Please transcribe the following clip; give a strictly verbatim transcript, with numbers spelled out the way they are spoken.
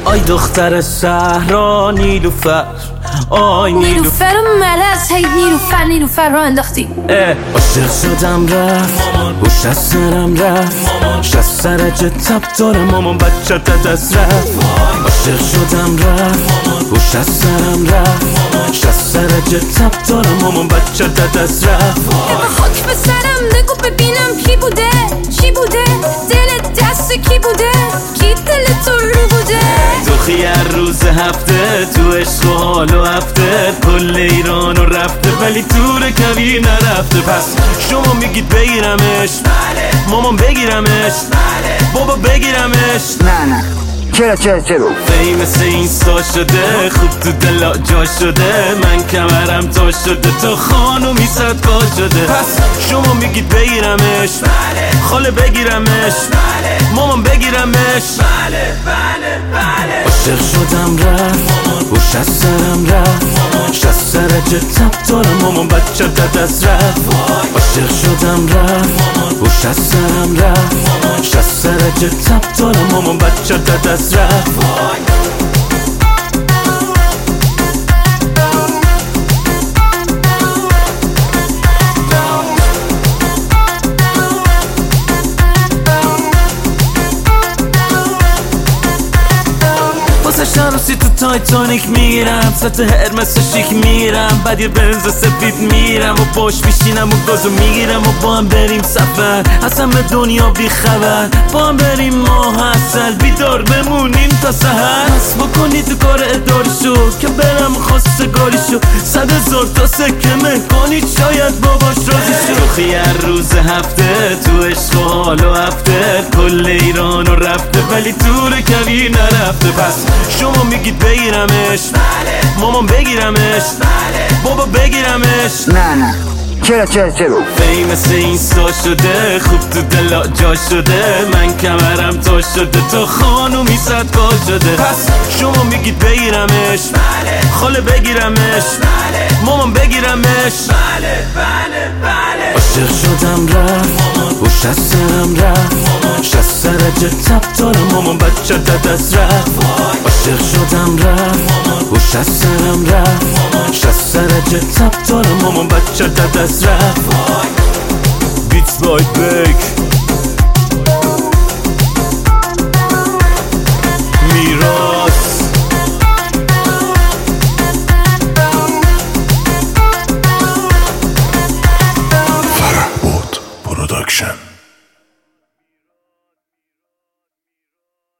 آی دختر صحرا نیلوفر، آی نیلوفر ملس، هی نیلوفر نیلوفر رو انداختی. عاشق شدم رفت هوش از سرم رفت، شست سرجه تب دارم مامان بچه دست رفت. عاشق شدم رفت هوش از سرم رفت، شست سرجه تب دارم مامان بچه دست رفت. خاک به سرم نگو ببینم کی بوده چی بوده، دل دست کی بوده کی دل تو رو بوده. تو خیار روز هفته تو عشق و حال و هفته کل ایران و رفته ولی تور کویر نرفته. پس شما میگید بگیرمش، مامان بگیرمش، بابا بگیرمش. نه نه چرا چرا چرا مثل اینستا شده خوب تو دلا جا شده، من کمرم تا شده تو خانومی صدقا شده. پس شما میگید بگیرمش، خاله بگیرمش، مامان بگیرمش. عاشق شدم رفت هوش از سرم رفت، شست سرجه تب دارم مامان بچه دست رفت. عاشق شدم رفت هوش از سرم رفت، شست سرجه تب دارم مامان بچه دست رفت. شانسی تو تایتانیک میرم، سطح هرمس شیک میرم، بعد یه بنز سفید میرم و باش میشینم و گازو میگیرم و با هم بریم سفر، اصلا به دنیا بی خبر، با هم بریم ماه اصل بیدار بمونیم تا سحر. بس بکنی تو کار اداری شو که برم خواستگاری شو، صد هزار تا سکه مهکانی شاید باباش راضی شو. تو خیار روز هفته تو عشق و حال و هفته کل ایران و رفته ولی تور کویر نرفته. پس شما میگید بگیرمش، مامان بگیرمش، بابا بگیرمش. نه نه چرا چرا چرا مثل اینستا شده خوب تو دلا جا شده، من کمرم تا شده تو خانومی صدقا شده. پس شما میگید بگیرمش، خاله بگیرمش، مامان بگیرمش. عاشق شدم رفت هوش از سرم رفت، شست سرجه تب دارم مامان بچه دست رفت. عاشق شدم رفت هوش از سرم رفت، شست سرجه تب دارم مامان بچه دست رفت. بیتس بای بیک